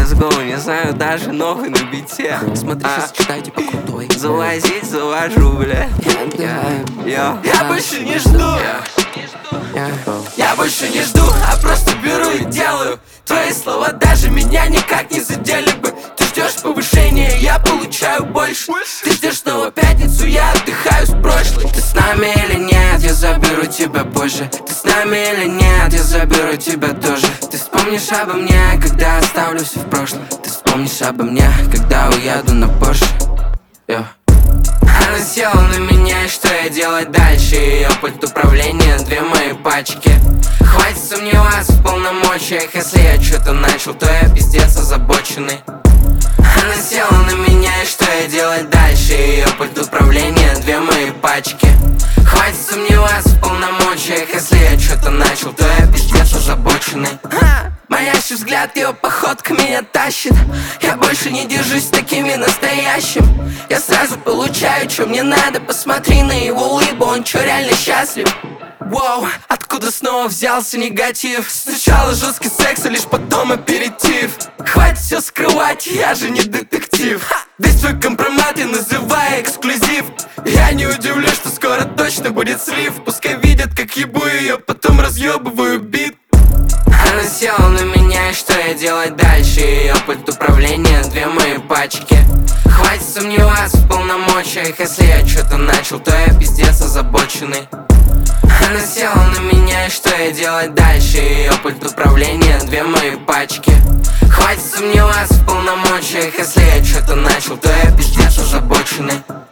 let's go. Не знаю даже новый на бите. Смотри, сейчас читай, типа крутой. Залазить завожу, бля. Я больше не жду. Я больше не жду, а просто беру и делаю. Твои слова даже меня никак не задели бы. Ты ждешь повышения, я получаю больше. Ты ждешь снова пятницу, я отдыхаю с прошлой. Ты с нами или нет, я заберу тебя позже. Ты с нами или нет, я заберу тебя тоже. Ты вспомнишь обо мне, когда оставлю все в прошлом. Ты вспомнишь обо мне, когда уеду на Порше. Она села на меня, и что я делать дальше? Ее пульт управления, 2 мои пачки. Хватит сомневаться в полномочиях. Если я что-то начал, то я пиздец озабоченный. Она села на меня, и что я делать дальше? Ее пульт управления, 2 мои пачки. Хватит сомневаться в полномочиях. Если я что-то начал, то я пиздец озабоченный. Манящий взгляд, ее походка меня тащит. Я больше не держусь с такими настоящим. Я сразу получаю, что мне надо. Посмотри на его улыбку, он чё, реально счастлив? Воу, откуда снова взялся негатив? Сначала жесткий секс, а лишь потом аперитив. Хватит все скрывать, я же не детектив. Весь твой компромат я называю эксклюзив. Я не удивлюсь, что скоро точно будет слив. Пускай видят, как ебу ее, потом разъебываю бит. Она села на меня, и что я делать дальше? Ее пульт управления, 2 мои пачки. Хватит сомневаться в полномочиях. Если я что-то начал, то я пиздец озабоченный. Она села на меня, и что я делать дальше? Ее пульт управления, 2 мои пачки. Хватит сомневаться в полномочиях. Если я что-то начал, то я пиздец озабоченный.